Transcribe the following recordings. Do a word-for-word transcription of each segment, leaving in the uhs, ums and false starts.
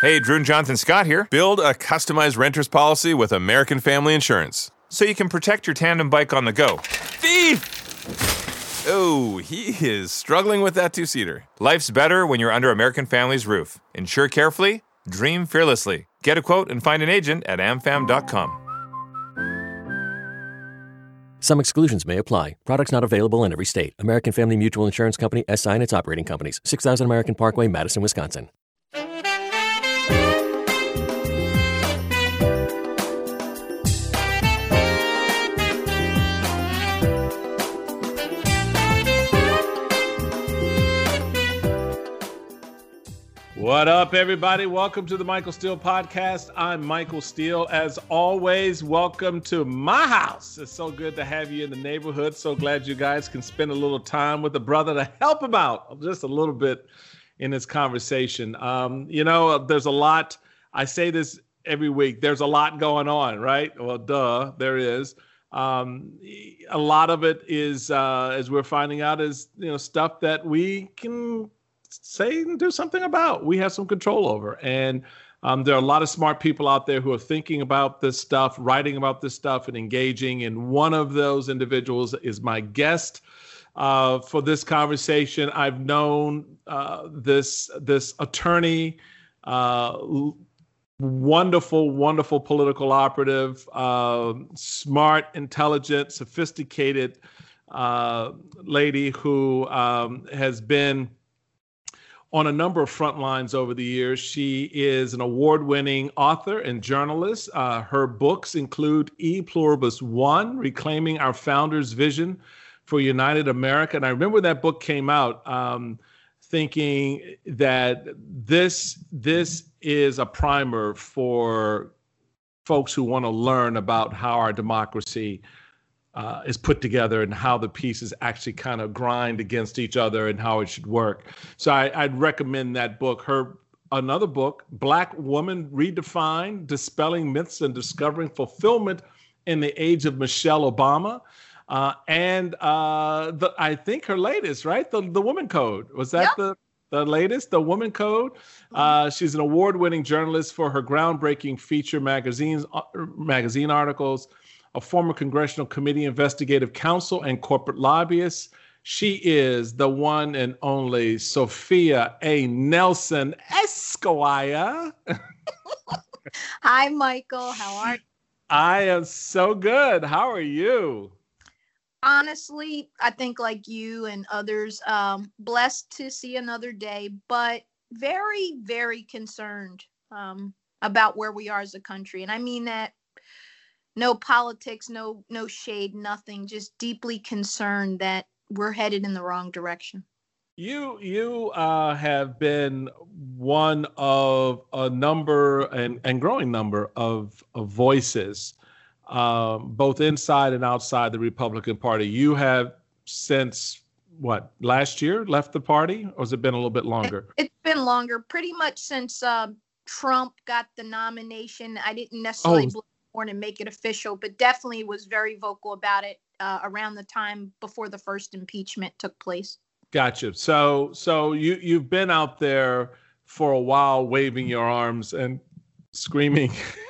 Hey, Drew and Jonathan Scott here. Build a customized renter's policy with American Family Insurance so you can protect your tandem bike on the go. Thief! Oh, he is struggling with that two-seater. Life's better when you're under American Family's roof. Insure carefully, dream fearlessly. Get a quote and find an agent at am fam dot com. Some exclusions may apply. Products not available in every state. American Family Mutual Insurance Company, S I and its operating companies. six thousand American Parkway, Madison, Wisconsin. What up, everybody? Welcome to the Michael Steele Podcast. I'm Michael Steele. As always, welcome to my house. It's so good to have you in the neighborhood. So glad you guys can spend a little time with a brother to help him out just a little bit in this conversation. Um, you know, there's a lot. I say this every week. There's a lot going on, right? Well, duh, there is. Um, a lot of it is, uh, as we're finding out, is, you know, stuff that we can say and do something about. We have some control over. And um, there are a lot of smart people out there who are thinking about this stuff, writing about this stuff, and engaging. And one of those individuals is my guest uh, for this conversation. I've known uh, this this attorney, uh, wonderful, wonderful political operative, uh, smart, intelligent, sophisticated uh, lady who um, has been on a number of front lines over the years. She is an award-winning author and journalist. Uh, her books include E Pluribus One, Reclaiming Our Founders' Vision for United America. And I remember when that book came out, um, thinking that this, this is a primer for folks who want to learn about how our democracy Uh, is put together and how the pieces actually kind of grind against each other and how it should work. So I, I'd recommend that book. Her another book, Black Woman Redefined, Dispelling Myths and Discovering Fulfillment in the Age of Michelle Obama. Uh, and uh, the, I think her latest, right? The, the Woman Code. Was that yep. the, the latest, The Woman Code? Uh, she's an award-winning journalist for her groundbreaking feature magazines, uh, magazine articles, a former congressional committee investigative counsel and corporate lobbyist. She is the one and only Sophia A. Nelson Esquire. Hi, Michael. How are you? I am so good. How are you? Honestly, I think like you and others, um, blessed to see another day, but very, very concerned um, about where we are as a country. And I mean that no politics, no no shade, nothing. Just deeply concerned that we're headed in the wrong direction. You you uh, have been one of a number and, and growing number of, of voices, um, both inside and outside the Republican Party. You have since, what, last year left the party? Or has it been a little bit longer? It, it's been longer, pretty much since uh, Trump got the nomination. I didn't necessarily Oh. and make it official, but definitely was very vocal about it uh, around the time before the first impeachment took place. Gotcha. So, so you you've been out there for a while, waving your arms and screaming,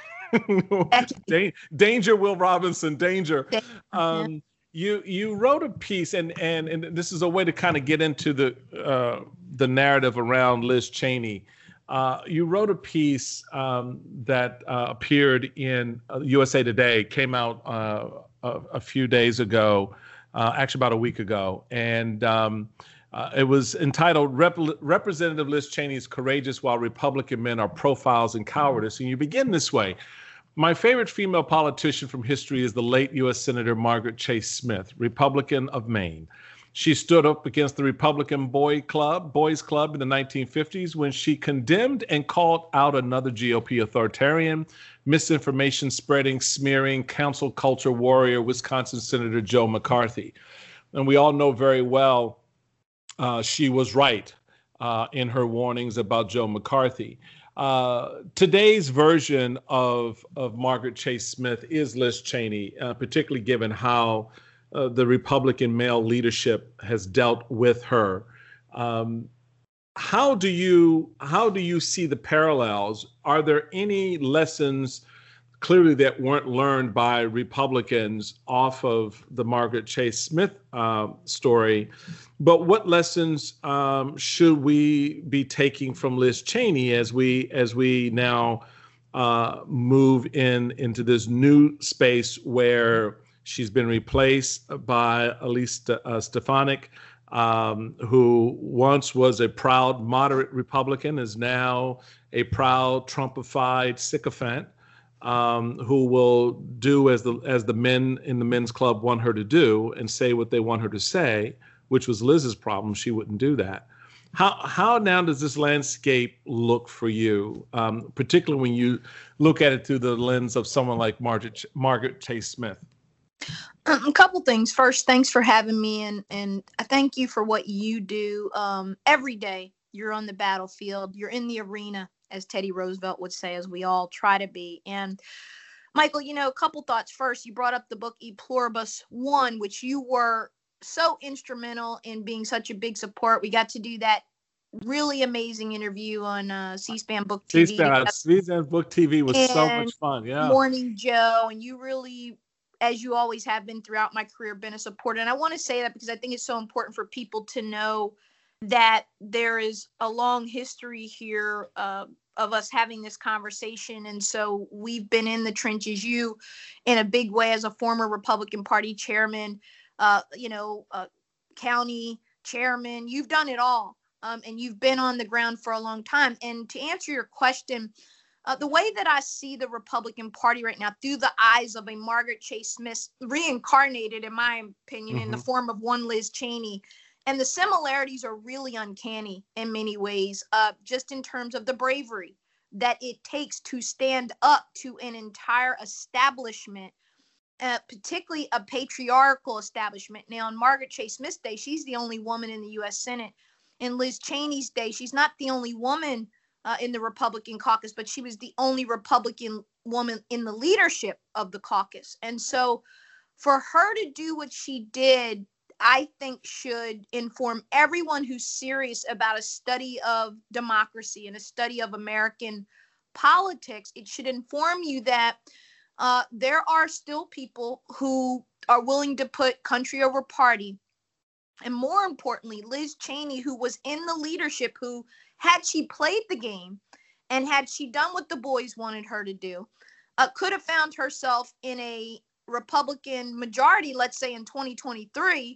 "Danger, Will Robinson, danger!" Um, you you wrote a piece, and and and this is a way to kind of get into the uh, the narrative around Liz Cheney. Uh, you wrote a piece um, that uh, appeared in uh, U S A Today, came out uh, a, a few days ago, uh, actually about a week ago. And um, uh, it was entitled Rep- Representative Liz Cheney's Courageous While Republican Men Are Profiles in Cowardice. And you begin this way. My favorite female politician from history is the late U S Senator Margaret Chase Smith, Republican of Maine. She stood up against the Republican Boy Club, Boys Club in the nineteen fifties when she condemned and called out another G O P authoritarian, misinformation spreading, smearing, council culture warrior, Wisconsin Senator Joe McCarthy. And we all know very well uh, she was right uh, in her warnings about Joe McCarthy. Uh, today's version of, of Margaret Chase Smith is Liz Cheney, uh, particularly given how Uh, the Republican male leadership has dealt with her. Um, how do you how do you see the parallels? Are there any lessons clearly that weren't learned by Republicans off of the Margaret Chase Smith uh, story? But what lessons um, should we be taking from Liz Cheney as we as we now uh, move in into this new space where she's been replaced by Elise uh, Stefanik, um, who once was a proud moderate Republican, is now a proud Trumpified sycophant, um, who will do as the as the men in the men's club want her to do and say what they want her to say, which was Liz's problem. She wouldn't do that. How how now does this landscape look for you, um, particularly when you look at it through the lens of someone like Margaret Margaret Chase Smith? Um, a couple things. First, thanks for having me, and and I thank you for what you do um, every day. You're on the battlefield. You're in the arena, as Teddy Roosevelt would say, as we all try to be. And Michael, you know, a couple thoughts. First, you brought up the book E Pluribus One, which you were so instrumental in being such a big support. We got to do that really amazing interview on uh, C-SPAN Book T V. C-SPAN, C-SPAN Book T V was so much fun. Yeah. Morning Joe, and you really, as you always have been throughout my career, been a supporter. And I want to say that because I think it's so important for people to know that there is a long history here uh, of us having this conversation. And so we've been in the trenches, you in a big way as a former Republican Party chairman, uh, you know, uh, county chairman, you've done it all. Um, and you've been on the ground for a long time. And to answer your question, uh, the way that I see the Republican Party right now through the eyes of a Margaret Chase Smith, reincarnated, in my opinion, mm-hmm. in the form of one Liz Cheney, and the similarities are really uncanny in many ways, uh, just in terms of the bravery that it takes to stand up to an entire establishment, uh, particularly a patriarchal establishment. Now, on Margaret Chase Smith's day, she's the only woman in the U S Senate. In Liz Cheney's day, she's not the only woman uh, in the Republican caucus, but she was the only Republican woman in the leadership of the caucus. And so for her to do what she did, I think should inform everyone who's serious about a study of democracy and a study of American politics. It should inform you that uh, there are still people who are willing to put country over party. And more importantly, Liz Cheney, who was in the leadership, who, had she played the game and had she done what the boys wanted her to do, uh, could have found herself in a Republican majority, let's say in twenty twenty-three,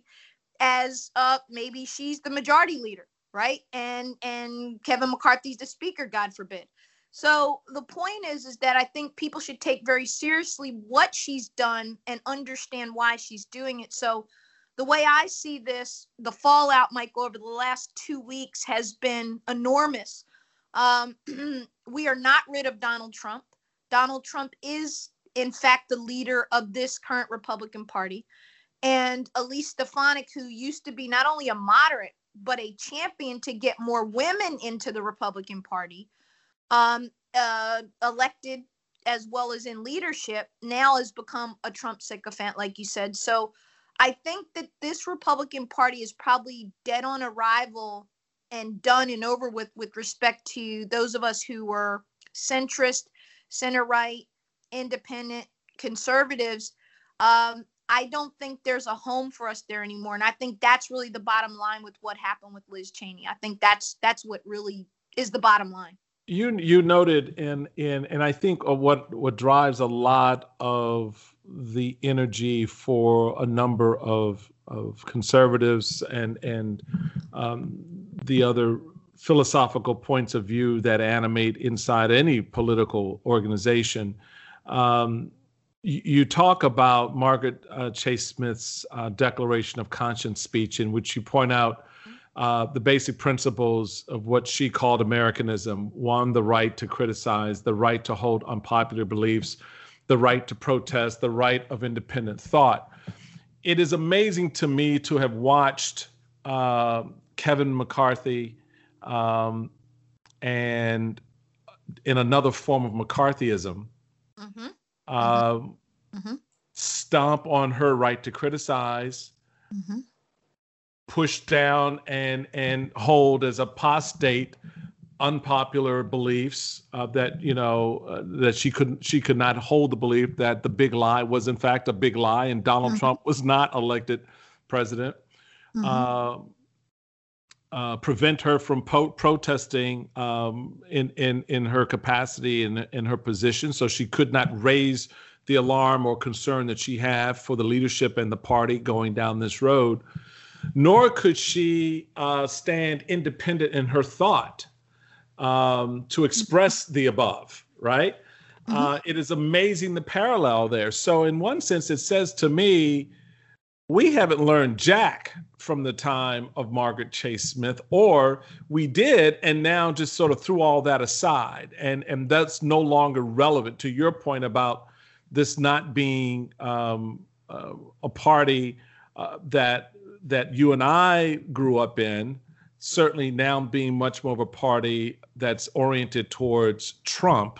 as uh, maybe she's the majority leader, right? And and Kevin McCarthy's the speaker, God forbid. So the point is, is that I think people should take very seriously what she's done and understand why she's doing it. So the way I see this, the fallout, Michael, over the last two weeks has been enormous. Um, we are not rid of Donald Trump. Donald Trump is, in fact, the leader of this current Republican Party. And Elise Stefanik, who used to be not only a moderate, but a champion to get more women into the Republican Party, um, uh, elected as well as in leadership, now has become a Trump sycophant, like you said. So I think that this Republican Party is probably dead on arrival and done and over with with respect to those of us who were centrist, center-right, independent, conservatives. Um, I don't think there's a home for us there anymore. And I think that's really the bottom line with what happened with Liz Cheney. I think that's that's what really is the bottom line. You you noted in in and I think of what what drives a lot of the energy for a number of of conservatives and and um, the other philosophical points of view that animate inside any political organization. Um, you, you talk about Margaret uh, Chase Smith's uh, Declaration of Conscience speech, in which you point out uh, the basic principles of what she called Americanism. One, the right to criticize, the right to hold unpopular beliefs, the right to protest, the right of independent thought. It is amazing to me to have watched uh, Kevin McCarthy um, and in another form of McCarthyism, mm-hmm. Uh, mm-hmm. stomp on her right to criticize, mm-hmm. push down and and hold as apostate unpopular beliefs uh, that you know uh, that she couldn't she could not hold the belief that the big lie was in fact a big lie and Donald mm-hmm. Trump was not elected president. Mm-hmm. Uh, uh, prevent her from po- protesting um, in in in her capacity and in, in her position, so she could not raise the alarm or concern that she had for the leadership and the party going down this road. Nor could she uh, stand independent in her thought um, to express the above, right? Mm-hmm. Uh, it is amazing the parallel there. So in one sense, it says to me, we haven't learned jack from the time of Margaret Chase Smith, or we did, and now just sort of threw all that aside. And, and that's no longer relevant to your point about this not being um, uh, a party uh, that that you and I grew up in, certainly now being much more of a party that's oriented towards Trump.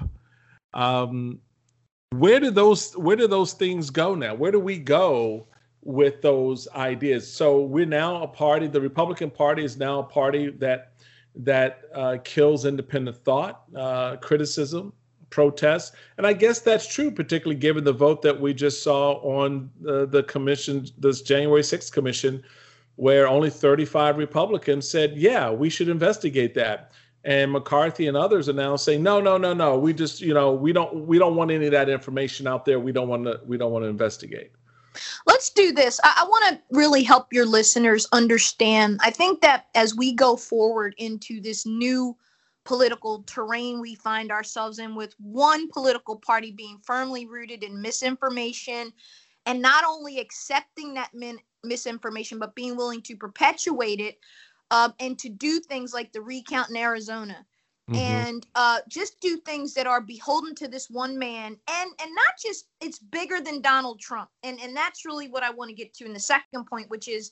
Um, where do those where do those things go now? Where do we go with those ideas? So we're now a party, the Republican Party is now a party that that uh, kills independent thought, uh, criticism, protests. And I guess that's true, particularly given the vote that we just saw on uh, the commission, this January sixth commission, where only thirty-five Republicans said, yeah, we should investigate that. And McCarthy and others are now saying, no, no, no, no. We just, you know, we don't we don't want any of that information out there. We don't want to we don't want to investigate. Let's do this. I, I want to really help your listeners understand. I think that as we go forward into this new political terrain we find ourselves in, with one political party being firmly rooted in misinformation and not only accepting that min- misinformation, but being willing to perpetuate it uh, and to do things like the recount in Arizona mm-hmm. and uh, just do things that are beholden to this one man. And and not just, it's bigger than Donald Trump. And, and that's really what I want to get to in the second point, which is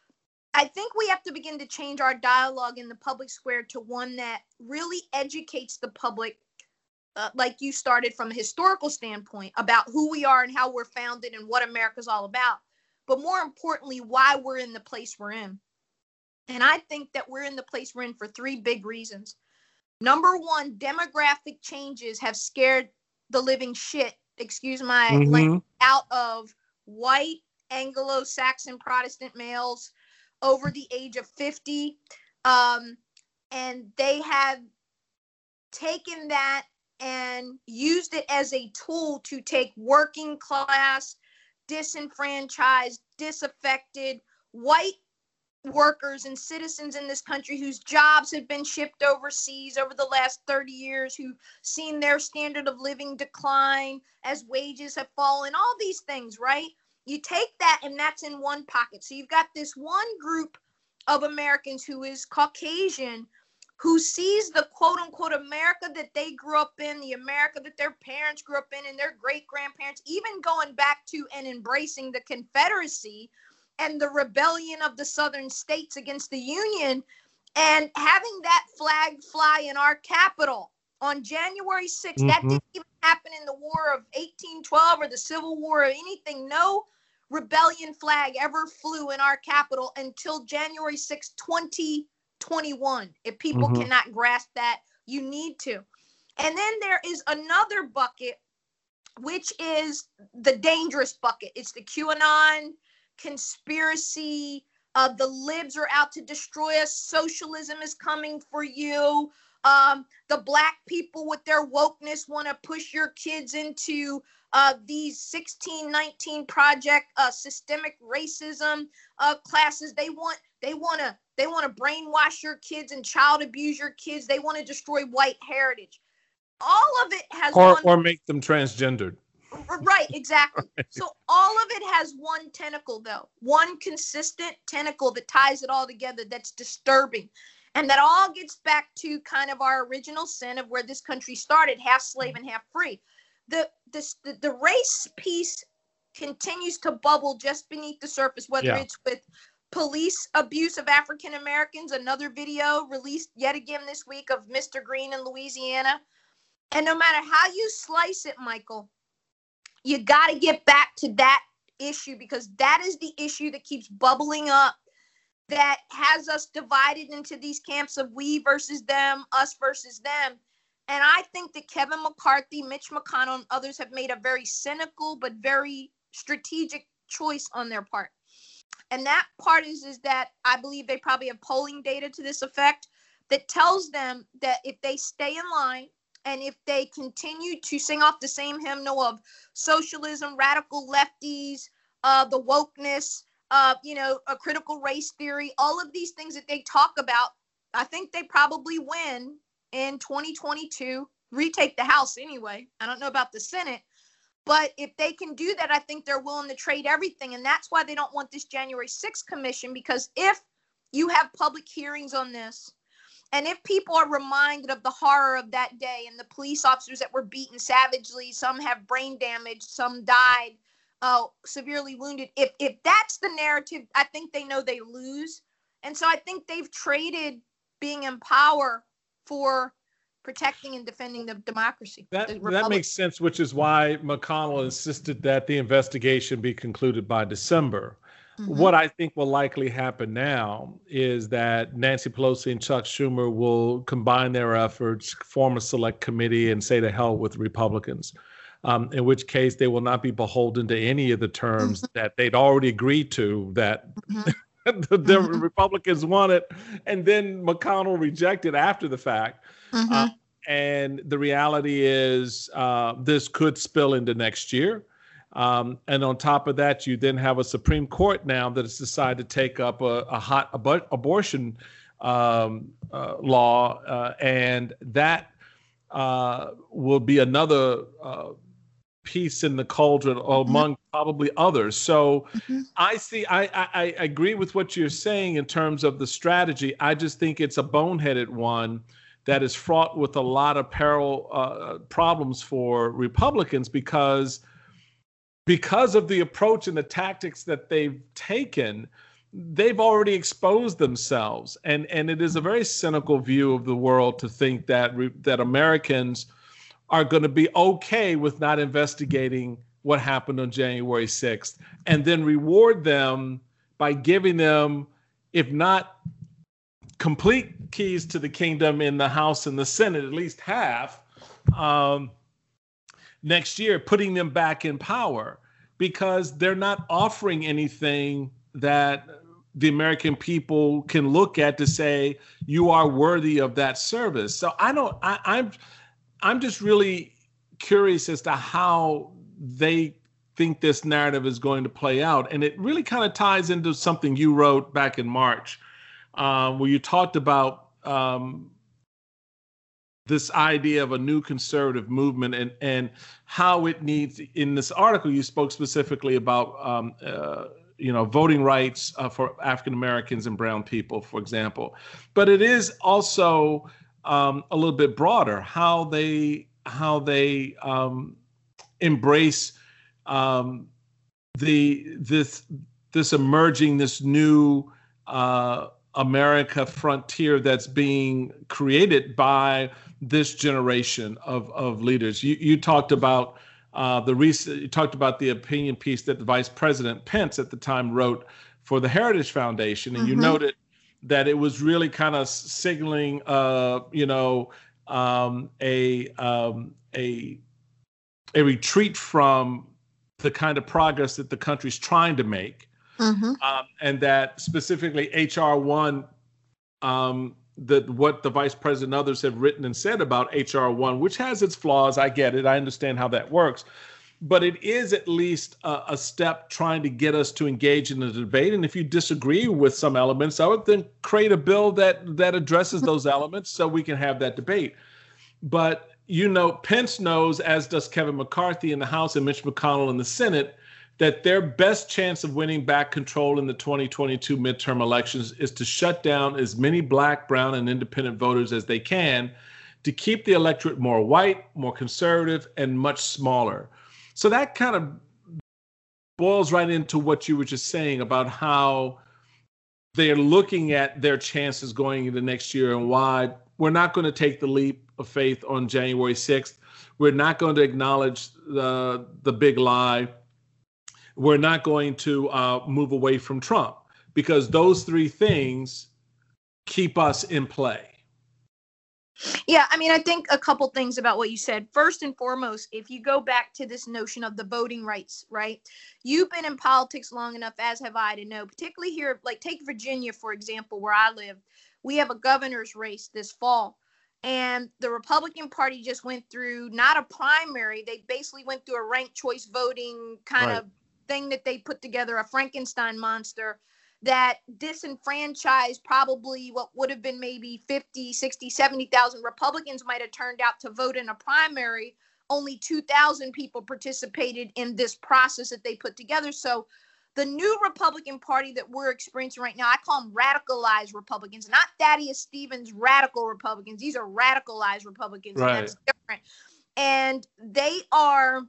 I think we have to begin to change our dialogue in the public square to one that really educates the public, uh, like you started from a historical standpoint, about who we are and how we're founded and what America's all about. But more importantly, why we're in the place we're in. And I think that we're in the place we're in for three big reasons. Number one, demographic changes have scared the living shit, excuse my mm-hmm. language, out of white Anglo-Saxon Protestant males over the age of fifty, um, and they have taken that and used it as a tool to take working class, disenfranchised, disaffected white workers and citizens in this country whose jobs have been shipped overseas over the last thirty years, who've seen their standard of living decline as wages have fallen, all these things, right? You take that and that's in one pocket. So you've got this one group of Americans who is Caucasian, who sees the quote unquote America that they grew up in, the America that their parents grew up in and their great grandparents, even going back to and embracing the Confederacy and the rebellion of the southern states against the Union, and having that flag fly in our capital on January sixth. Mm-hmm. That didn't even happen in the War of eighteen twelve or the Civil War or anything. No rebellion flag ever flew in our capital until January sixth, twenty twenty-one. If people mm-hmm. cannot grasp that, you need to. And then there is another bucket, which is the dangerous bucket. It's the QAnon conspiracy. Uh, the libs are out to destroy us. Socialism is coming for you. Um, the black people with their wokeness want to push your kids into uh, these sixteen nineteen project uh, systemic racism uh, classes. They want they want to they want to brainwash your kids and child abuse your kids. They want to destroy white heritage. All of it has or one, or make them transgendered. Right, exactly. Right. So all of it has one tentacle, though, one consistent tentacle that ties it all together. That's disturbing. And that all gets back to kind of our original sin of where this country started, half slave and half free. The, this, the, the race piece continues to bubble just beneath the surface, whether yeah. it's with police abuse of African Americans, another video released yet again this week of Mister Green in Louisiana. And no matter how you slice it, Michael, you got to get back to that issue, because that is the issue that keeps bubbling up that has us divided into these camps of we versus them, us versus them. And I think that Kevin McCarthy, Mitch McConnell, and others have made a very cynical but very strategic choice on their part. And that part is, is that I believe they probably have polling data to this effect that tells them that if they stay in line and if they continue to sing off the same hymnal of socialism, radical lefties, uh, the wokeness, uh, you know, a critical race theory, all of these things that they talk about, I think they probably win in twenty twenty-two, retake the House anyway. I don't know about the Senate, but if they can do that, I think they're willing to trade everything. And that's why they don't want this January sixth commission, because if you have public hearings on this, and if people are reminded of the horror of that day and the police officers that were beaten savagely, some have brain damage, some died uh, severely wounded, if if that's the narrative, I think they know they lose. And so I think they've traded being in power for protecting and defending the democracy. That that makes sense, which is why McConnell insisted that the investigation be concluded by December. Mm-hmm. What I think will likely happen now is that Nancy Pelosi and Chuck Schumer will combine their efforts, form a select committee, and say to hell with Republicans, um, in which case they will not be beholden to any of the terms mm-hmm. that they'd already agreed to that mm-hmm. the, the mm-hmm. Republicans wanted, and then McConnell rejected after the fact. Mm-hmm. Uh, and the reality is uh, this could spill into next year. Um, and on top of that, you then have a Supreme Court now that has decided to take up a, a hot ab- abortion um, uh, law. Uh, and that uh, will be another uh, piece in the cauldron among mm-hmm. probably others. So mm-hmm. I see, I, I, I agree with what you're saying in terms of the strategy. I just think it's a boneheaded one that is fraught with a lot of peril uh, problems for Republicans because because of the approach and the tactics that they've taken. They've already exposed themselves, and and it is a very cynical view of the world to think that re- that Americans are going to be okay with not investigating what happened on January sixth, and then reward them by giving them, if not complete keys to the kingdom in the House and the Senate, at least half, um, next year, putting them back in power, because they're not offering anything that the American people can look at to say you are worthy of that service. So I don't. I, I'm. I'm just really curious as to how they think this narrative is going to play out, and it really kind of ties into something you wrote back in March, uh, where you talked about um, this idea of a new conservative movement and and how it needs. In this article, you spoke specifically about um, uh, you know voting rights uh, for African Americans and brown people, for example. But it is also um, a little bit broader how they how they um, embrace um, the this this emerging this new uh, America frontier that's being created by this generation of, of leaders. You, you talked about uh, the recent, you talked about the opinion piece that the Vice President Pence at the time wrote for the Heritage Foundation, and mm-hmm. you noted that it was really kind of signaling, uh, you know, um, a um, a a retreat from the kind of progress that the country's trying to make. Mm-hmm. Um, and that specifically H R one, um, that what the vice president and others have written and said about H R one, which has its flaws. I get it. I understand how that works. But it is at least a, a step trying to get us to engage in the debate. And if you disagree with some elements of it, then create a bill that that addresses those elements so we can have that debate. But, you know, Pence knows, as does Kevin McCarthy in the House and Mitch McConnell in the Senate, that their best chance of winning back control in the twenty twenty-two midterm elections is to shut down as many black, brown, and independent voters as they can to keep the electorate more white, more conservative, and much smaller. So that kind of boils right into what you were just saying about how they're looking at their chances going into next year and why we're not going to take the leap of faith on January sixth. We're not going to acknowledge the, the big lie. We're not going to uh, move away from Trump, because those three things keep us in play. Yeah, I mean, I think a couple things about what you said. First and foremost, if you go back to this notion of the voting rights, right? You've been in politics long enough, as have I, to know, particularly here, like take Virginia, for example, where I live. We have a governor's race this fall, and the Republican Party just went through not a primary. They basically went through a ranked choice voting kind Right. of thing that they put together, a Frankenstein monster that disenfranchised probably what would have been maybe fifty, sixty, seventy thousand Republicans might have turned out to vote in a primary. Only two thousand people participated in this process that they put together. So the new Republican Party that we're experiencing right now, I call them radicalized Republicans, not Thaddeus Stevens radical Republicans. These are radicalized Republicans, Right. and that's different. And they are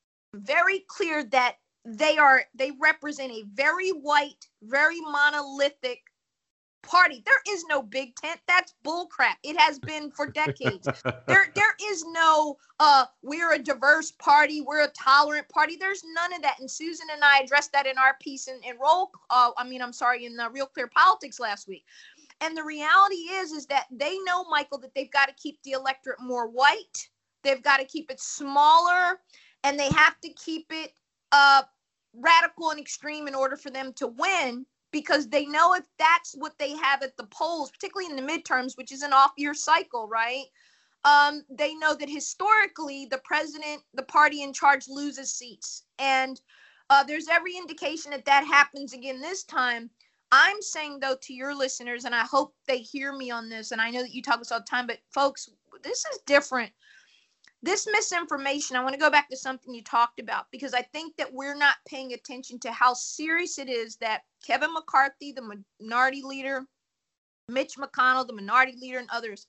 very clear that they are they represent a very white, very monolithic party. There is no big tent. That's bullcrap. It has been for decades. there there is no uh we're a diverse party, we're a tolerant party. There's none of that. And Susan and I addressed that in our piece in, in roll uh I mean I'm sorry in the Real Clear Politics last week. And the reality is is that they know, Michael, that they've got to keep the electorate more white. They've got to keep it smaller, and they have to keep it uh radical and extreme in order for them to win, because they know if that's what they have at the polls, particularly in the midterms, which is an off-year cycle, right? Um, they know that historically the president, the party in charge, loses seats. And uh, there's every indication that that happens again this time. I'm saying, though, to your listeners, and I hope they hear me on this, and I know that you talk this all the time, but folks, this is different. This misinformation, I want to go back to something you talked about, because I think that we're not paying attention to how serious it is that Kevin McCarthy, the minority leader, Mitch McConnell, the minority leader, and others,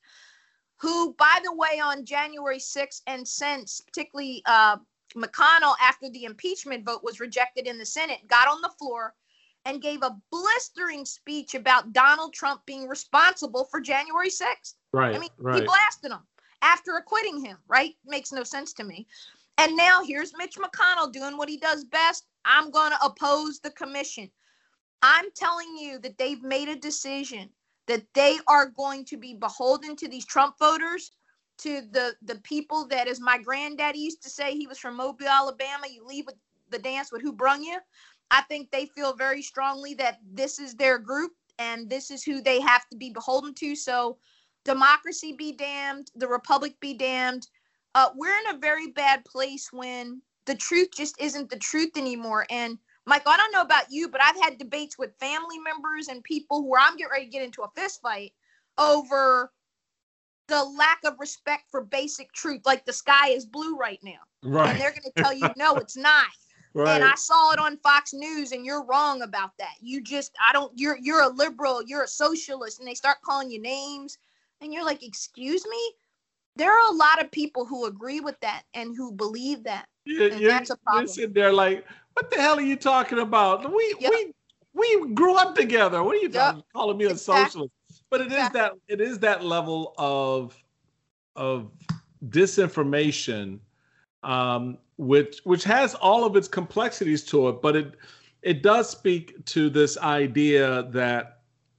who, by the way, on January sixth and since, particularly uh, McConnell, after the impeachment vote was rejected in the Senate, got on the floor and gave a blistering speech about Donald Trump being responsible for January sixth. Right. I mean, right. he blasted him after acquitting him, right? Makes no sense to me. And now here's Mitch McConnell doing what he does best. I'm going to oppose the commission. I'm telling you that they've made a decision that they are going to be beholden to these Trump voters, to the, the people that, as my granddaddy used to say, he was from Mobile, Alabama, you leave with the dance with who brung you. I think they feel very strongly that this is their group and this is who they have to be beholden to. So democracy be damned, the republic be damned. Uh, we're in a very bad place when the truth just isn't the truth anymore. And Michael, I don't know about you, but I've had debates with family members and people where I'm getting ready to get into a fist fight over the lack of respect for basic truth. Like the sky is blue right now. Right. And they're going to tell you, no, it's not. Right. And I saw it on Fox News, and you're wrong about that. You just, I don't, you're, you're a liberal, you're a socialist, and they start calling you names. And you're like, excuse me? There are a lot of people who agree with that and who believe that. You, and you, that's a problem. You're sitting there like, what the hell are you talking about? We Yep. we we grew up together. What are you Yep. talking, calling me a Exactly. socialist? But it is Exactly. that it is that level of of disinformation, um, which which has all of its complexities to it. But it it does speak to this idea that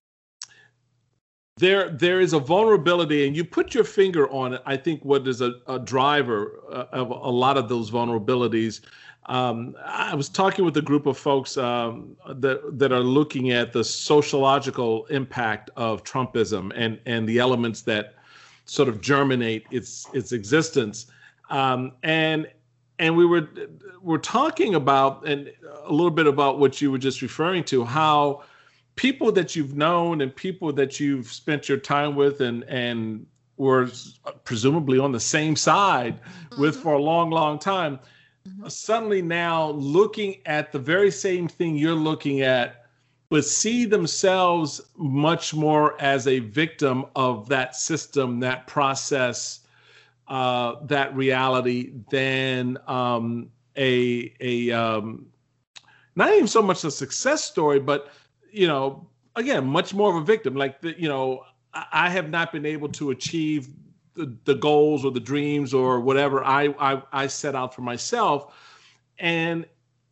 There, there is a vulnerability, and you put your finger on it. I think what is a, a driver uh, of a lot of those vulnerabilities. Um, I was talking with a group of folks um, that that are looking at the sociological impact of Trumpism and and the elements that sort of germinate its its existence. Um, and and we were we're talking about and a little bit about what you were just referring to, how people that you've known and people that you've spent your time with and and were presumably on the same side mm-hmm. with for a long, long time, mm-hmm. suddenly now looking at the very same thing you're looking at, but see themselves much more as a victim of that system, that process, uh, that reality than um, a, a um, not even so much a success story, but you know, again, much more of a victim. Like, the, you know, I have not been able to achieve the, the goals or the dreams or whatever I, I I set out for myself. And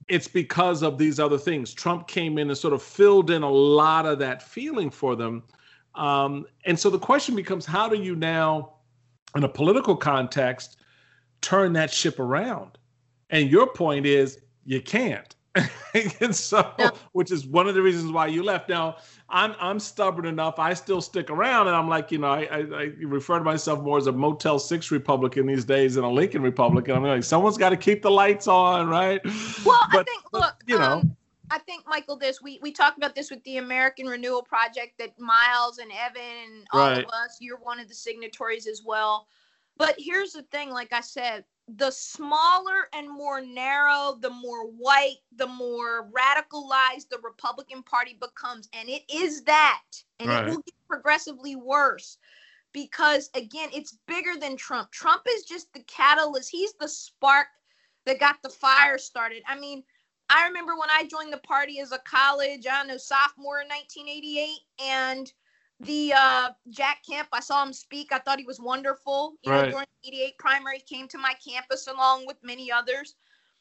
it's because of these other things. Trump came in and sort of filled in a lot of that feeling for them. Um, and so the question becomes, how do you now, in a political context, turn that ship around? And your point is you can't. And so, no. Which is one of the reasons why you left. Now, I'm I'm stubborn enough. I still stick around, and I'm like, you know, I, I, I refer to myself more as a Motel six Republican these days than a Lincoln Republican. I'm like, someone's got to keep the lights on, right? Well, but, I think, but, look, you know. Um, I think, Michael, this, we, we talked about this with the American Renewal Project, that Miles and Evan and all right. of us, you're one of the signatories as well. But here's the thing, like I said, the smaller and more narrow, the more white, the more radicalized the Republican Party becomes. And it is that. And right. it will get progressively worse because, again, it's bigger than Trump. Trump is just the catalyst. He's the spark that got the fire started. I mean, I remember when I joined the party as a college, I don't know, sophomore in nineteen eighty-eight, and the uh, Jack Kemp, I saw him speak. I thought he was wonderful. You right. know, during the eighty-eight primary, came to my campus along with many others.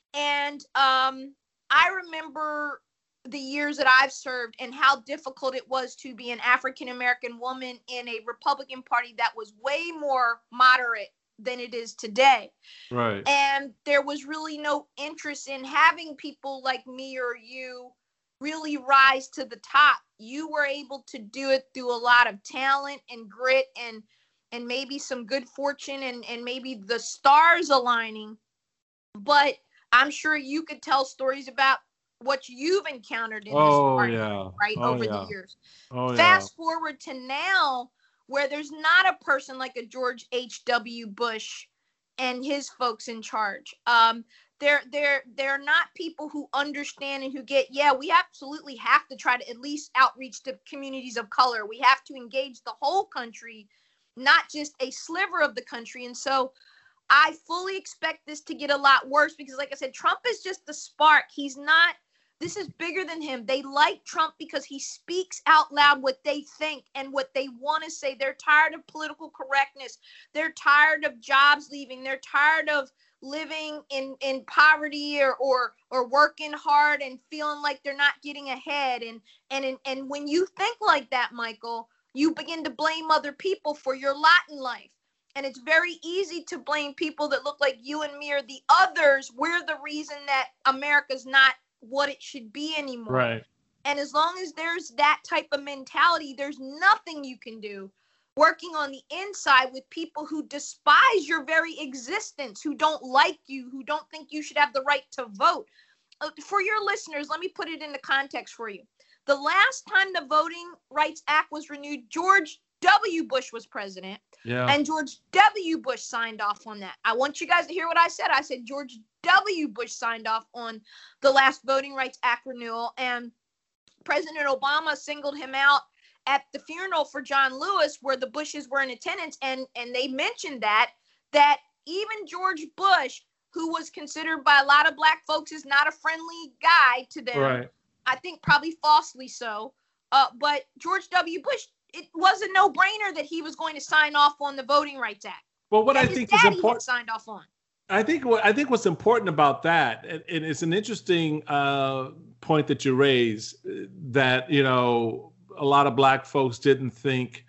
And um, I remember the years that I've served and how difficult it was to be an African-American woman in a Republican Party that was way more moderate than it is today. Right. And there was really no interest in having people like me or you really rise to the top. You were able to do it through a lot of talent and grit and and maybe some good fortune and, and maybe the stars aligning. But I'm sure you could tell stories about what you've encountered in oh, this party, yeah. right, oh, over yeah. the years. Oh, Fast yeah. forward to now, where there's not a person like a George H W. Bush and his folks in charge. Um, they're they're they're not people who understand and who get, yeah, we absolutely have to try to at least outreach to communities of color. We have to engage the whole country, not just a sliver of the country. And so I fully expect this to get a lot worse because, like I said, Trump is just the spark. He's not. This is bigger than him. They like Trump because he speaks out loud what they think and what they want to say. They're tired of political correctness. They're tired of jobs leaving. They're tired of living in, in poverty or, or or working hard and feeling like they're not getting ahead. And, and, and when you think like that, Michael, you begin to blame other people for your lot in life. And it's very easy to blame people that look like you and me or the others. We're the reason that America's not what it should be anymore. Right. And as long as there's that type of mentality, there's nothing you can do working on the inside with people who despise your very existence, who don't like you, who don't think you should have the right to vote. Uh, for your listeners, let me put it into context for you. The last time the Voting Rights Act was renewed, George W. Bush was president. Yeah. And George W. Bush signed off on that. I want you guys to hear what I said. I said George W. Bush signed off on the last Voting Rights Act renewal. And President Obama singled him out at the funeral for John Lewis, where the Bushes were in attendance. And, and they mentioned that, that even George Bush, who was considered by a lot of black folks as not a friendly guy to them, right. I think probably falsely so. Uh, but George W. Bush, it was a no-brainer that he was going to sign off on the Voting Rights Act. Well, what that I his think is daddy important, had signed off on. I think what I think what's important about that, and, and it's an interesting uh, point that you raise, that you know a lot of black folks didn't think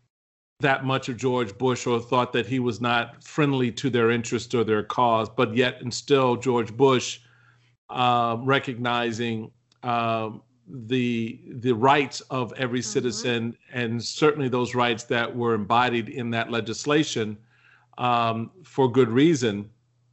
that much of George Bush or thought that he was not friendly to their interest or their cause, but yet and still George Bush uh, recognizing. Um, the the rights of every citizen, mm-hmm. and certainly those rights that were embodied in that legislation um, for good reason,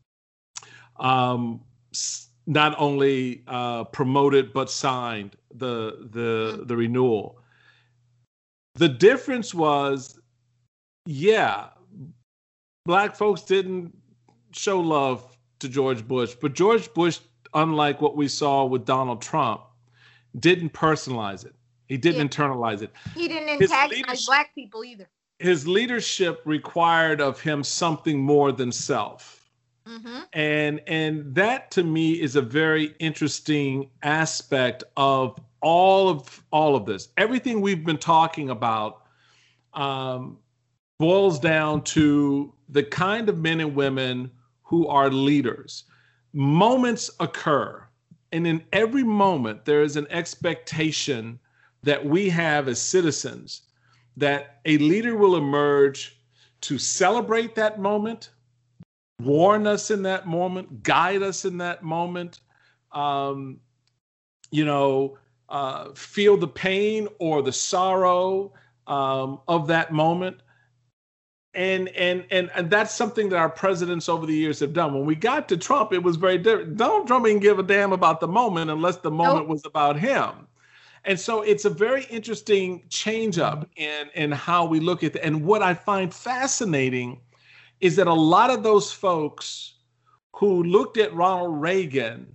um, not only uh, promoted but signed the the mm-hmm. the renewal. The difference was, yeah, black folks didn't show love to George Bush, but George Bush, unlike what we saw with Donald Trump, didn't personalize it. He didn't yeah. internalize it. He didn't antagonize black people either. His leadership required of him something more than self. Mm-hmm. And, and that to me is a very interesting aspect of all of all of this. Everything we've been talking about um, boils down to the kind of men and women who are leaders. Moments occur And in every moment, there is an expectation that we have as citizens that a leader will emerge to celebrate that moment, warn us in that moment, guide us in that moment, um, you know, uh, feel the pain or the sorrow um, of that moment. And, and and and that's something that our presidents over the years have done. When we got to Trump, it was very different. Donald Trump didn't give a damn about the moment unless the moment Nope. was about him. And so it's a very interesting change up in, in how we look at it. And what I find fascinating is that a lot of those folks who looked at Ronald Reagan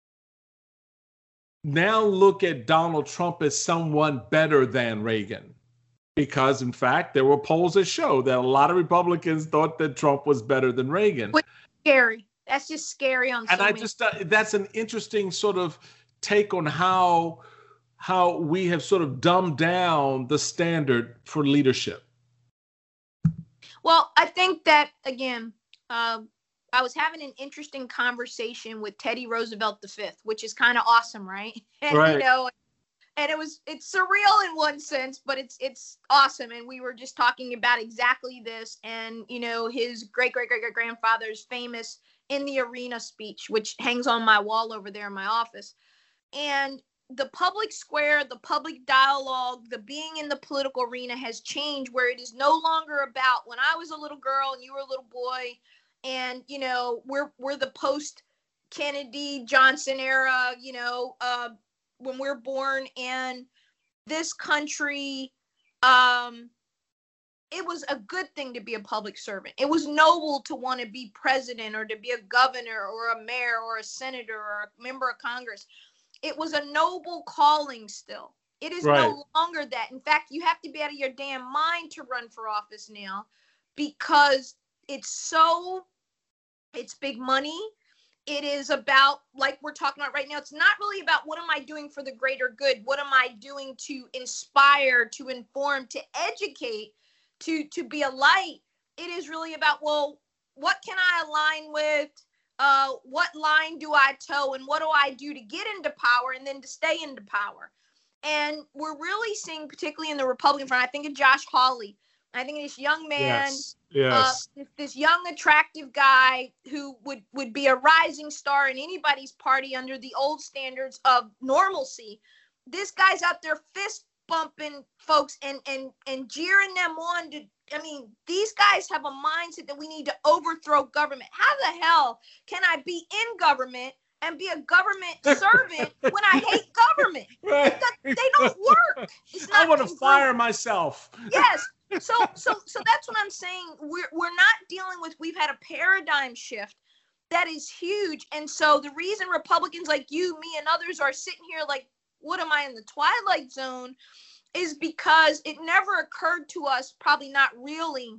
now look at Donald Trump as someone better than Reagan. Because, in fact, there were polls that show that a lot of Republicans thought that Trump was better than Reagan. Which is scary. That's just scary on so And I many. just, uh, that's an interesting sort of take on how, how we have sort of dumbed down the standard for leadership. Well, I think that, again, uh, I was having an interesting conversation with Teddy Roosevelt the fifth, which is kind of awesome, right? And, Right. You know, and it was it's surreal in one sense, but it's it's awesome. And we were just talking about exactly this, and you know, his great great great great grandfather's famous "In the Arena" speech, which hangs on my wall over there in my office. And the public square, the public dialogue, the being in the political arena has changed, where it is no longer about when I was a little girl and you were a little boy, and you know, we're we're the post Kennedy Johnson era, you know, uh, when we're born, and this country, um, it was a good thing to be a public servant. It was noble to want to be president or to be a governor or a mayor or a senator or a member of Congress. It was a noble calling still. It is Right. no longer that. In fact, you have to be out of your damn mind to run for office now, because it's so, it's big money. It is about, like we're talking about right now, it's not really about what am I doing for the greater good? What am I doing to inspire, to inform, to educate, to, to be a light? It is really about, well, what can I align with? Uh, what line do I toe? And what do I do to get into power and then to stay into power? And we're really seeing, particularly in the Republican front, I think of Josh Hawley. I think of this young man, Yes. uh, Yes. this, this young, attractive guy who would, would be a rising star in anybody's party under the old standards of normalcy. This guy's out there fist bumping folks and, and, and jeering them on to, I mean, these guys have a mindset that we need to overthrow government. How the hell can I be in government and be a government servant when I hate government? Right. That, they don't work. It's not I want to congruent. fire myself. Yes. So, so, so that's what I'm saying. We're we're not dealing with. We've had a paradigm shift that is huge, and so the reason Republicans like you, me, and others are sitting here like, what am I in the twilight zone? Is because it never occurred to us, probably not really,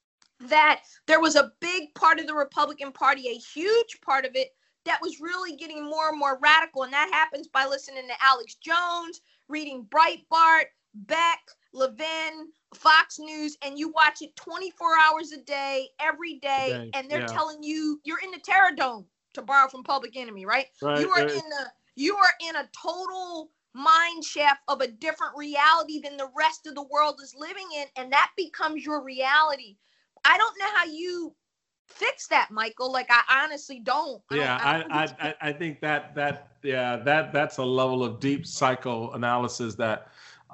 that there was a big part of the Republican Party, a huge part of it, that was really getting more and more radical, and that happens by listening to Alex Jones, reading Breitbart, Beck, Levin, Fox News, and you watch it twenty-four hours a day, every day, Today, and they're yeah. telling you you're in the terror dome, to borrow from Public Enemy, right? Right, you are right. in the you are in a total mind shaft of a different reality than the rest of the world is living in, and that becomes your reality. I don't know how you fix that, Michael. Like, I honestly don't. I Yeah, don't, I, don't I, I, I I think that that yeah that that's a level of deep psychoanalysis that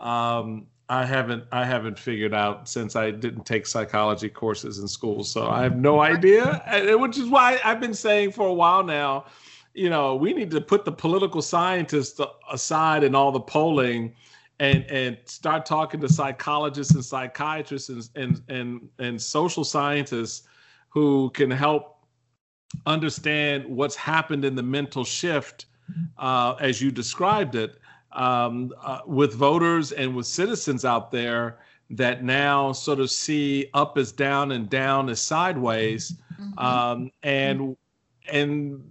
um, I haven't I haven't figured out since I didn't take psychology courses in school. So I have no idea, and- which is why I've been saying for a while now, you know, we need to put the political scientists aside in all the polling and and start talking to psychologists and psychiatrists and and and, and social scientists who can help understand what's happened in the mental shift, uh, as you described it, um, uh, with voters and with citizens out there that now sort of see up as down and down as sideways. Mhm. Um, and and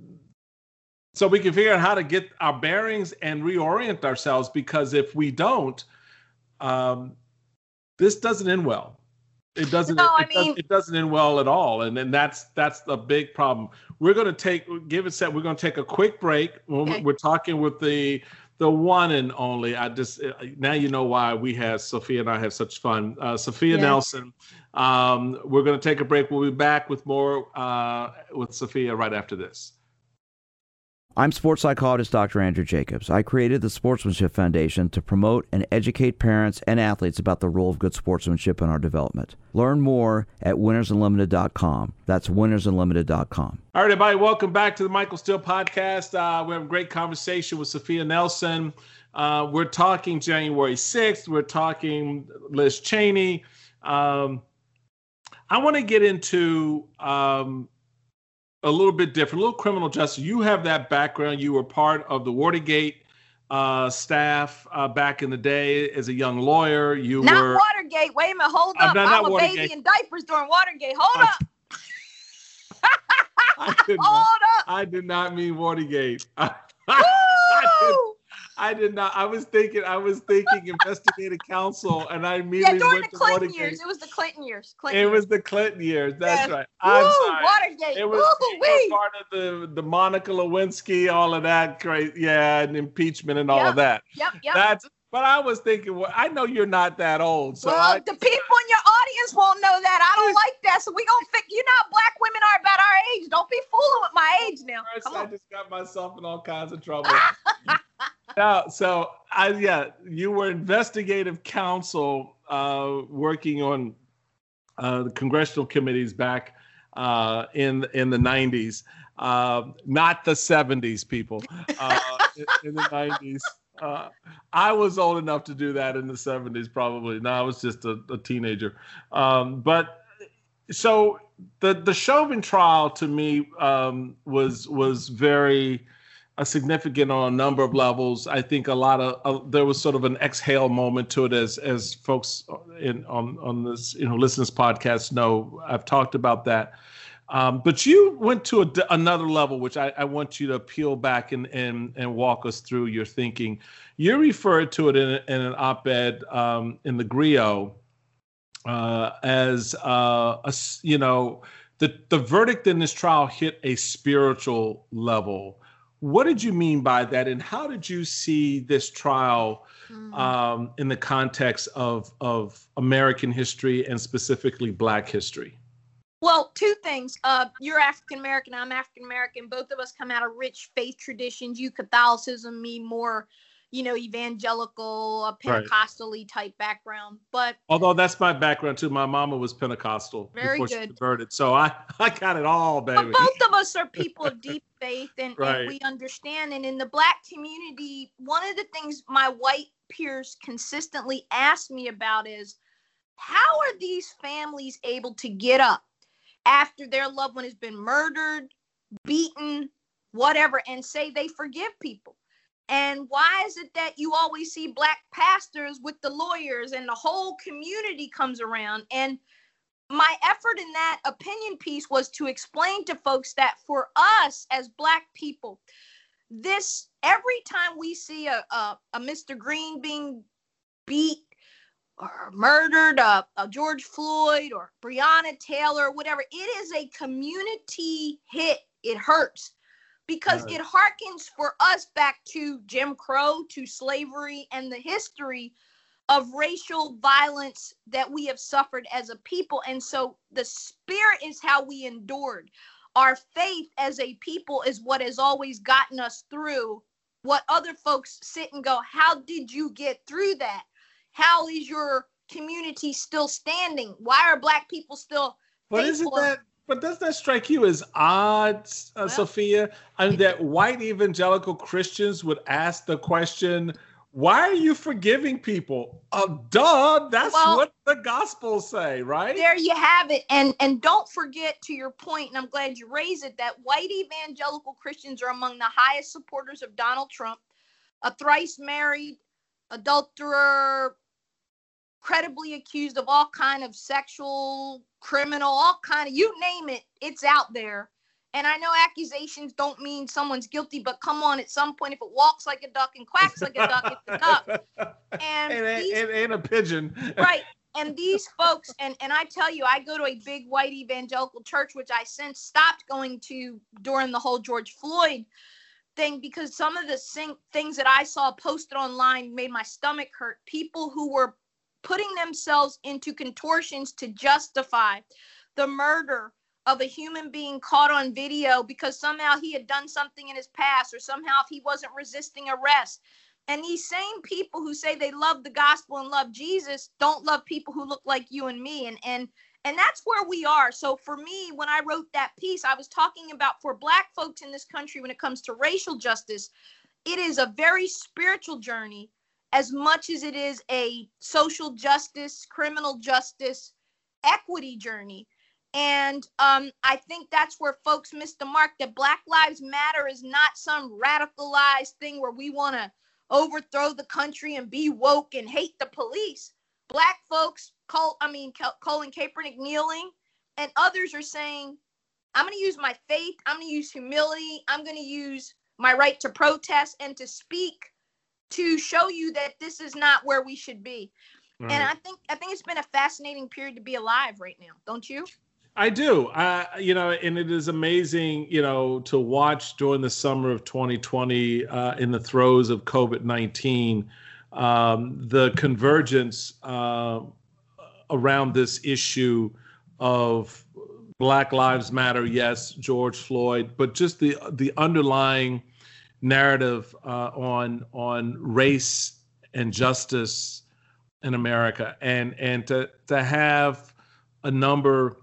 so we can figure out how to get our bearings and reorient ourselves, because if we don't, um, this doesn't end well. It doesn't. No, it, I mean, does, it doesn't end well at all, and then that's that's the big problem. We're going to take give it set. We're going to take a quick break. Okay. We're talking with the the one and only. I just now you know why we have Sophia and I have such fun. Uh, Sophia Yeah. Nelson. Um, we're going to take a break. We'll be back with more uh, with Sophia right after this. I'm sports psychologist Doctor Andrew Jacobs. I created the Sportsmanship Foundation to promote and educate parents and athletes about the role of good sportsmanship in our development. Learn more at winners unlimited dot com. That's winners unlimited dot com. All right, everybody, welcome back to the Michael Steele Podcast. Uh, we have a great conversation with Sophia Nelson. Uh, we're talking January sixth. We're talking Liz Cheney. Um, I want to get into um, a little bit different, a little criminal justice. You have that background. You were part of the Watergate uh, staff uh, back in the day as a young lawyer. You not were Watergate. Wait a minute. Hold I'm up. not- I'm not a Watergate. baby in diapers during Watergate. Hold up. I did not, Hold up. I did not mean Watergate. I, did, Woo! I did not. I was thinking. I was thinking investigative counsel, and I immediately Yeah, during went the to Clinton Watergate. years. It was the Clinton years. Clinton It years. was the Clinton years. That's Yes. right. I'm Woo, sorry. Watergate. It was, Woo, you were wee. part of the the Monica Lewinsky, all of that, great, yeah, and impeachment and all Yep. of that. Yep, yep. That's. But I was thinking, well, I know you're not that old, so well, I, the people in your audience won't know that. I don't like that. So we gonna fix. You know, how black women are about our age. Don't be fooling with my age now. first Come I on. just got myself in all kinds of trouble. No, so I yeah, you were investigative counsel uh, working on uh, the congressional committees back uh, in in the nineties, uh, not the seventies, people. Uh, in, in the nineties, uh, I was old enough to do that in the seventies, probably. No, I was just a, a teenager. Um, but so the the Chauvin trial to me um, was was very uh, significant on a number of levels. I think a lot of uh, there was sort of an exhale moment to it, as as folks in on on this you know listeners podcast know. I've talked about that. Um, but you went to a, another level, which I, I want you to peel back and, and and walk us through your thinking. You referred to it in, in an op-ed um, in the Grio uh, as uh, a, you know the the verdict in this trial hit a spiritual level. What did you mean by that, and how did you see this trial Mm. um, in the context of of American history and specifically Black history? Well, two things. Uh, you're African American. I'm African American. Both of us come out of rich faith traditions. You Catholicism, me more, you know, evangelical, a Right. Pentecostally type background. But Although that's my background too. My mama was Pentecostal Very before she good. converted, so I I got it all, but baby. both of us are people of deep faith, and, Right. and we understand. And in the Black community, one of the things my white peers consistently ask me about is, how are these families able to get up after their loved one has been murdered, beaten, whatever, and say they forgive people? And why is it that you always see Black pastors with the lawyers and the whole community comes around? And my effort in that opinion piece was to explain to folks that for us as Black people, this every time we see a, a, a Mister Green being beat or murdered, uh, a George Floyd or Breonna Taylor, whatever, it is a community hit. It hurts because Right. it harkens for us back to Jim Crow, to slavery, and the history of racial violence that we have suffered as a people. And so the spirit is how we endured. Our faith as a people is what has always gotten us through what other folks sit and go, how did you get through that? How is your community still standing? Why are Black people still But isn't faithful? that? But does that strike you as odd, uh, Well, Sophia? I mean, that white evangelical Christians would ask the question, "Why are you forgiving people?" Uh, duh, that's Well, what the Gospels say, right? There you have it. And and don't forget, to your point, and I'm glad you raised it, that white evangelical Christians are among the highest supporters of Donald Trump, a thrice married adulterer, credibly accused of all kind of sexual, criminal, all kind of, you name it, it's out there. And I know accusations don't mean someone's guilty, but come on, at some point, if it walks like a duck and quacks like a duck, it's a duck. And it, ain't, these- it ain't a pigeon. right. and these folks, and, and I tell you, I go to a big white evangelical church, which I since stopped going to during the whole George Floyd thing, because some of the sing- things that I saw posted online made my stomach hurt. People who were putting themselves into contortions to justify the murder of a human being caught on video because somehow he had done something in his past, or somehow if he wasn't resisting arrest. And these same people who say they love the gospel and love Jesus don't love people who look like you and me. And and and that's where we are. So for me, when I wrote that piece, I was talking about for Black folks in this country, when it comes to racial justice, it is a very spiritual journey as much as it is a social justice, criminal justice, equity journey. And um, I think that's where folks miss the mark, that Black Lives Matter is not some radicalized thing where we want to overthrow the country and be woke and hate the police. Black folks, Col- I mean, Colin Kaepernick kneeling, and others are saying, I'm going to use my faith, I'm going to use humility, I'm going to use my right to protest and to speak to show you that this is not where we should be. Right. And I think I think it's been a fascinating period to be alive right now, don't you? I do. Uh, you know, and it is amazing, you know, to watch during the summer of twenty twenty uh, in the throes of COVID nineteen, um, the convergence uh, around this issue of Black Lives Matter, yes, George Floyd, but just the the underlying narrative uh, on on race and justice in America, and and to to have a number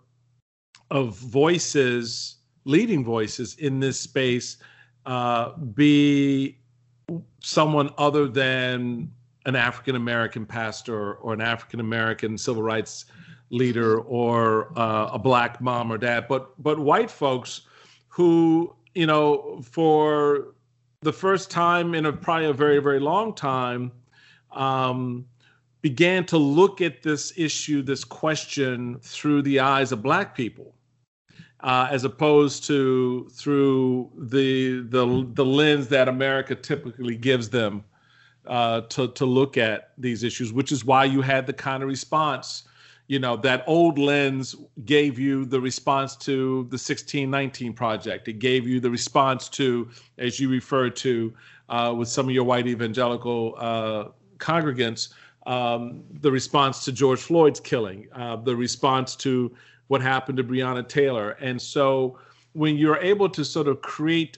of voices, leading voices in this space, uh, be someone other than an African-American pastor or an African-American civil rights leader or uh, a Black mom or dad, but but white folks who, you know, for the first time in a probably a very, very long time, um, began to look at this issue, this question through the eyes of Black people. Uh, as opposed to through the the the lens that America typically gives them uh, to to look at these issues, which is why you had the kind of response, you know, that old lens gave you the response to the sixteen nineteen Project. It gave you the response to, as you referred to, uh, with some of your white evangelical uh, congregants, um, the response to George Floyd's killing, uh, the response to what happened to Breonna Taylor. And so when you're able to sort of create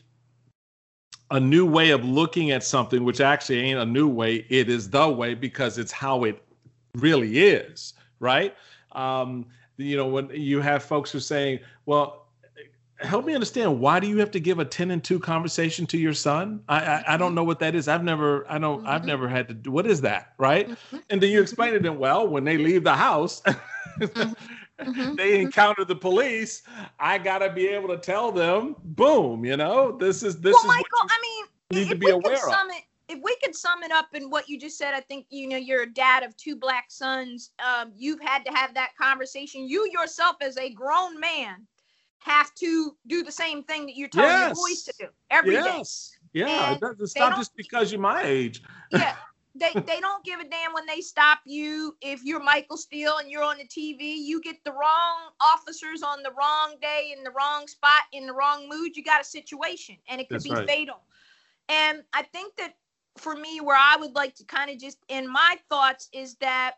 a new way of looking at something, which actually ain't a new way, it is the way because it's how it really is, right? Um, you know, when you have folks who are saying, well, help me understand, why do you have to give a ten and two conversation to your son? I I, I don't know what that is. I've never, I don't, mm-hmm. I've never had to do, what is that, right? Mm-hmm. And then you explain it, then, well, when they leave the house, mm-hmm. Mm-hmm. they encounter the police, I gotta be able to tell them, boom, you know, this is this well, is Michael, what you I mean, need to be aware of. It, if we could sum it up in what you just said, I think, you know, you're a dad of two Black sons. Um, you've had to have that conversation. You yourself, as a grown man, have to do the same thing that you're telling yes. your boys to do every yes. day. Yeah, and it's not just because you're my age. Yeah. They they don't give a damn when they stop you. If you're Michael Steele and you're on the T V, you get the wrong officers on the wrong day, in the wrong spot, in the wrong mood, you got a situation, and it could That's be right. fatal. And I think that for me, where I would like to kind of just end my thoughts is that,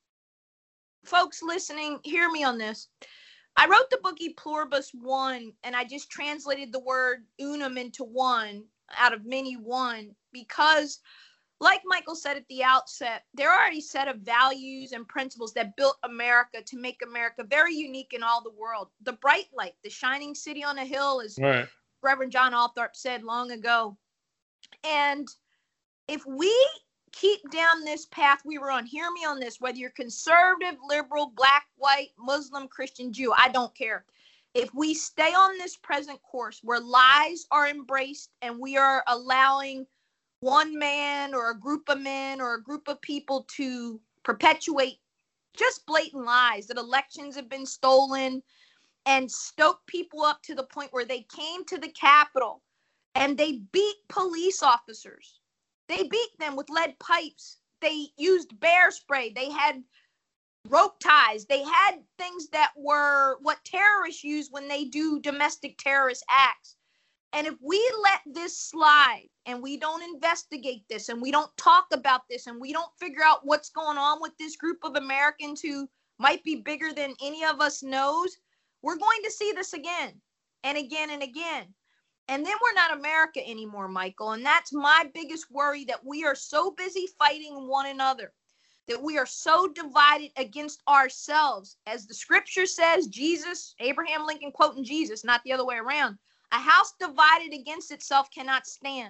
folks listening, hear me on this. I wrote the book E Pluribus One, and I just translated the word unum into one out of many one, because like Michael said at the outset, there are a set of values and principles that built America to make America very unique in all the world. The bright light, the shining city on a hill, as right. Reverend John Althorpe said long ago. And if we keep down this path we were on, hear me on this, whether you're conservative, liberal, Black, white, Muslim, Christian, Jew, I don't care. If we stay on this present course where lies are embraced and we are allowing one man or a group of men or a group of people to perpetuate just blatant lies that elections have been stolen and stoke people up to the point where they came to the Capitol and they beat police officers. They beat them with lead pipes. They used bear spray. They had rope ties. They had things that were what terrorists use when they do domestic terrorist acts. And if we let this slide and we don't investigate this and we don't talk about this and we don't figure out what's going on with this group of Americans who might be bigger than any of us knows, we're going to see this again and again and again. And then we're not America anymore, Michael. And that's my biggest worry, that we are so busy fighting one another, that we are so divided against ourselves. As the scripture says, Jesus, Abraham Lincoln quoting Jesus, not the other way around. A house divided against itself cannot stand.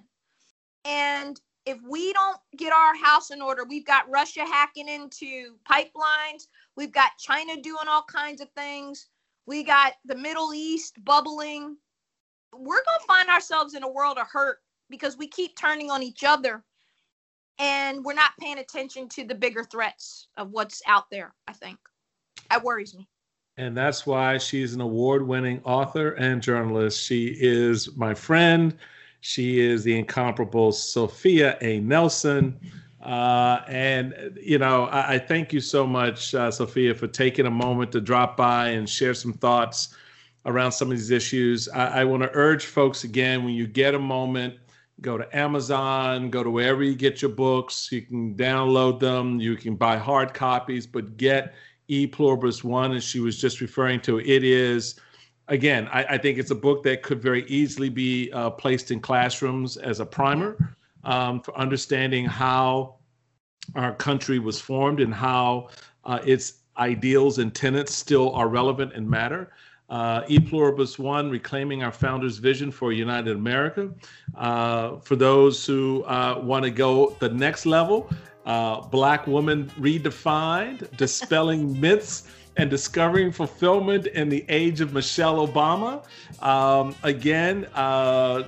And if we don't get our house in order, we've got Russia hacking into pipelines. We've got China doing all kinds of things. We got the Middle East bubbling. We're going to find ourselves in a world of hurt because we keep turning on each other and we're not paying attention to the bigger threats of what's out there, I think. That worries me. And that's why she's an award-winning author and journalist. She is my friend. She is the incomparable Sophia A. Nelson. Uh, and, you know, I, I thank you so much, uh, Sophia, for taking a moment to drop by and share some thoughts around some of these issues. I, I want to urge folks again, when you get a moment, go to Amazon, go to wherever you get your books. You can download them. You can buy hard copies, but get E Pluribus One, as she was just referring to. It is, again, I, I think it's a book that could very easily be uh, placed in classrooms as a primer um, for understanding how our country was formed and how uh, its ideals and tenets still are relevant and matter. Uh, E Pluribus One, Reclaiming Our Founders' Vision for a United America. Uh, for those who uh, want to go the next level, uh, Black Woman Redefined, Dispelling Myths and Discovering Fulfillment in the Age of Michelle Obama. Um, again, uh,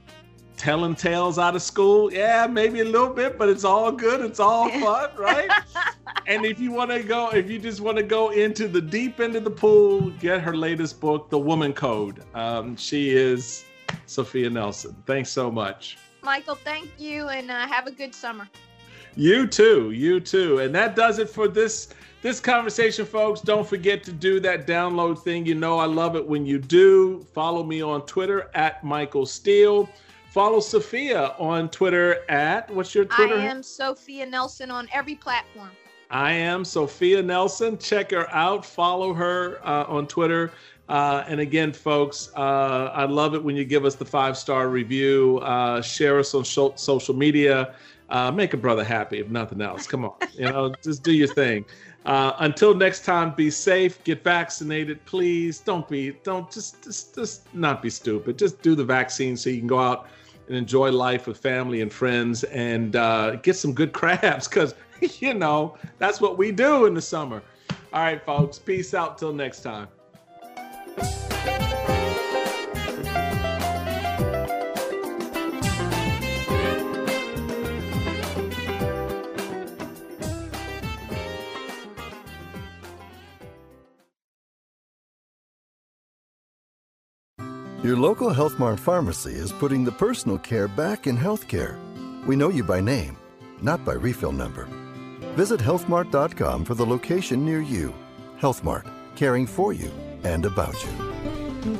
telling tales out of school. Yeah, maybe a little bit, but it's all good. It's all fun, right? And if you want to go, if you just want to go into the deep end of the pool, get her latest book, The Woman Code. Um, she is Sophia Nelson. Thanks so much. Michael, thank you, and uh, have a good summer. You too, you too. And that does it for this this conversation, folks. Don't forget to do that download thing. You know I love it when you do. Follow me on Twitter at Michael Steele. Follow Sophia on Twitter at, what's your Twitter? I am Sophia Nelson on every platform. I am Sophia Nelson. Check her out. Follow her uh, on Twitter. Uh, and again, folks, uh, I love it when you give us the five-star review. Uh, share us on sh- social media. Uh, make a brother happy, if nothing else. Come on, you know, just do your thing. Uh, until next time, be safe, get vaccinated, please. Don't be, don't just, just, just not be stupid. Just do the vaccine so you can go out and enjoy life with family and friends and uh, get some good crabs because, you know, that's what we do in the summer. All right, folks, peace out till next time. Your local Health Mart pharmacy is putting the personal care back in healthcare. We know you by name, not by refill number. Visit health mart dot com for the location near you. Health Mart, caring for you and about you.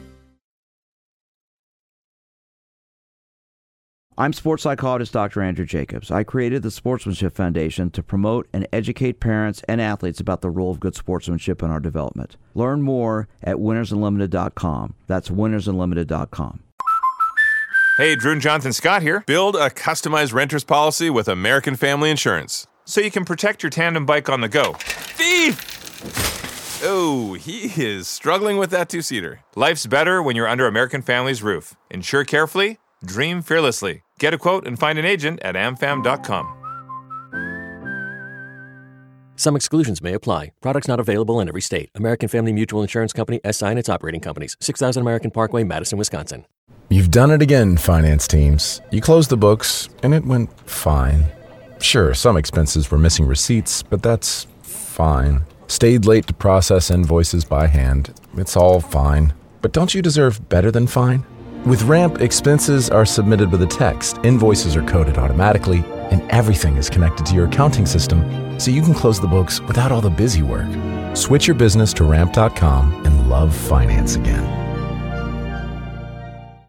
I'm sports psychologist Doctor Andrew Jacobs. I created the Sportsmanship Foundation to promote and educate parents and athletes about the role of good sportsmanship in our development. Learn more at winners unlimited dot com. That's winners unlimited dot com. Hey, Drew and Jonathan Scott here. Build a customized renter's policy with American Family Insurance so you can protect your tandem bike on the go. Thief! Oh, he is struggling with that two-seater. Life's better when you're under American Family's roof. Insure carefully, dream fearlessly. Get a quote and find an agent at am fam dot com. Some exclusions may apply. Products not available in every state. American Family Mutual Insurance Company, S I and its operating companies. six thousand American Parkway, Madison, Wisconsin. You've done it again, finance teams. You closed the books, and it went fine. Sure, some expenses were missing receipts, but that's fine. Stayed late to process invoices by hand. It's all fine. But don't you deserve better than fine? With Ramp, expenses are submitted with a text, invoices are coded automatically, and everything is connected to your accounting system so you can close the books without all the busy work. Switch your business to ramp dot com and love finance again.